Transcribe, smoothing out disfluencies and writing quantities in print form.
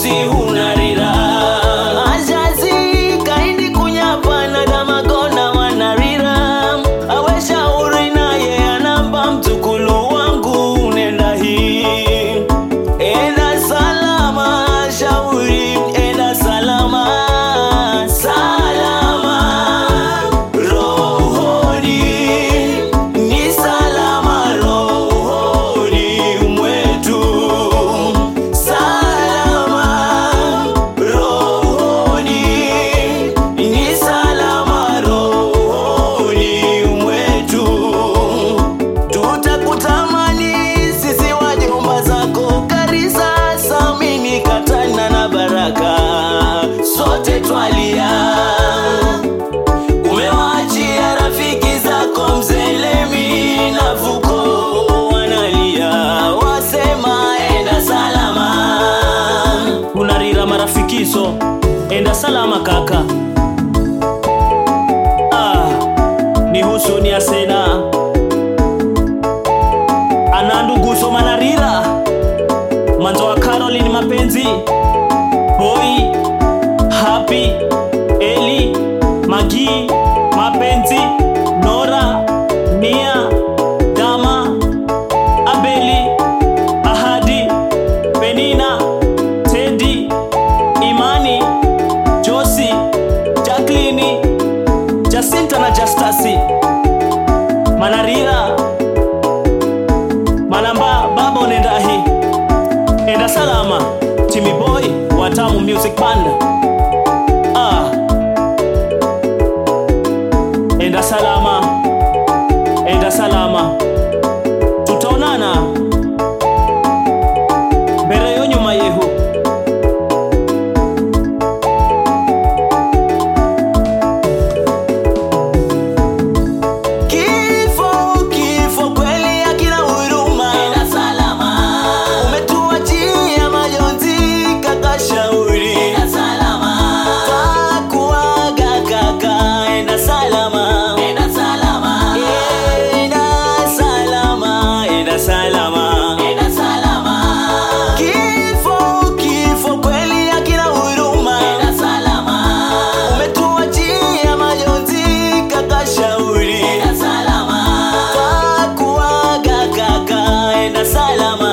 juzi unarira. Ajazi kaindi kunyapa na damagona wanarira. Awe shauri na ye anamba mtukulu wangu nenda hii. Enda salama shauri, enda salama. Salama rohoni, ni salama rohoni mwetu. Salama rohoni, ni salama rohoni mwetu. Tutakutamani sisi wajomba zako Karisa, Samini, Katana na Baraka, sote twalia. Umewaachia rafiki zako Mzelemi na Vuko wanalia, wasema enda salama. Unarira marafikizo, enda salama kaka. Ni husuni ya sena ananduguso manarira. Manzo wa Caroline mapenzi, Boy, Happy, Eli, Magi, mapenzi, Nora, Nia, Dama, Abeli, Ahadi, Penina, Teddy, Imani, Josie, Jacqueline, Jacinta na Justasi. Manarira Manamba baba unendahi. Enda salama Timmy Boy Watamu Music Band. Enda salama, enda salama. Tutaonana mbere yo nyuma yehu. Kifo kweli hakina huruma. Enda salama. Umetuachia majonzi kaka shauri. Enda salama. Takuaga kaka, enda salama. Enda salama. Enda salama, enda salama. Enda salama. Kifo kweli hakina huruma. Enda salama. Umetuachia majonzi kaka shauri. Enda salama. Takuaga kaka, enda salama.